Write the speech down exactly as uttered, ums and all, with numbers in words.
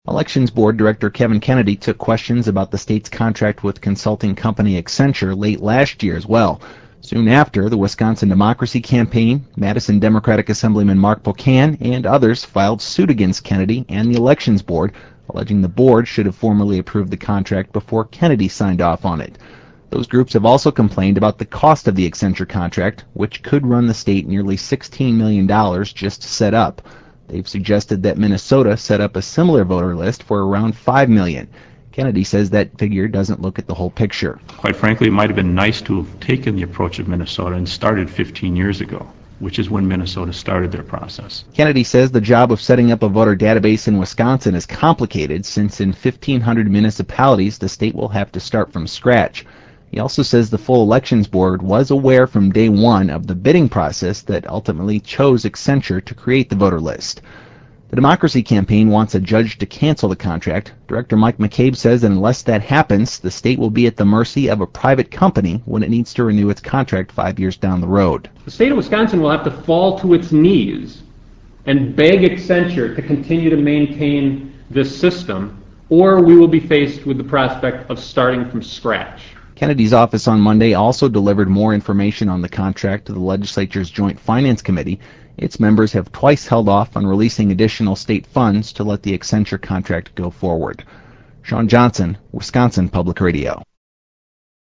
Elections Board Director Kevin Kennedy took questions about the state's contract with consulting company Accenture late last year as well. Soon after, the Wisconsin Democracy Campaign, Madison Democratic Assemblyman Mark Pocan, and others filed suit against Kennedy and the Elections Board, alleging the board should have formally approved the contract before Kennedy signed off on it. Those groups have also complained about the cost of the Accenture contract, which could run the state nearly sixteen million dollars just to set up. They've suggested that Minnesota set up a similar voter list for around five million dollars. Kennedy says that figure doesn't look at the whole picture. Quite frankly, it might have been nice to have taken the approach of Minnesota and started fifteen years ago, which is when Minnesota started their process. Kennedy says the job of setting up a voter database in Wisconsin is complicated, since in fifteen hundred municipalities the state will have to start from scratch. He also says the full Elections Board was aware from day one of the bidding process that ultimately chose Accenture to create the voter list. The Democracy Campaign wants a judge to cancel the contract. Director Mike McCabe says that unless that happens, the state will be at the mercy of a private company when it needs to renew its contract five years down the road. The state of Wisconsin will have to fall to its knees and beg Accenture to continue to maintain this system, or we will be faced with the prospect of starting from scratch. Kennedy's office on Monday also delivered more information on the contract to the legislature's Joint Finance Committee. Its members have twice held off on releasing additional state funds to let the Accenture contract go forward. Sean Johnson, Wisconsin Public Radio.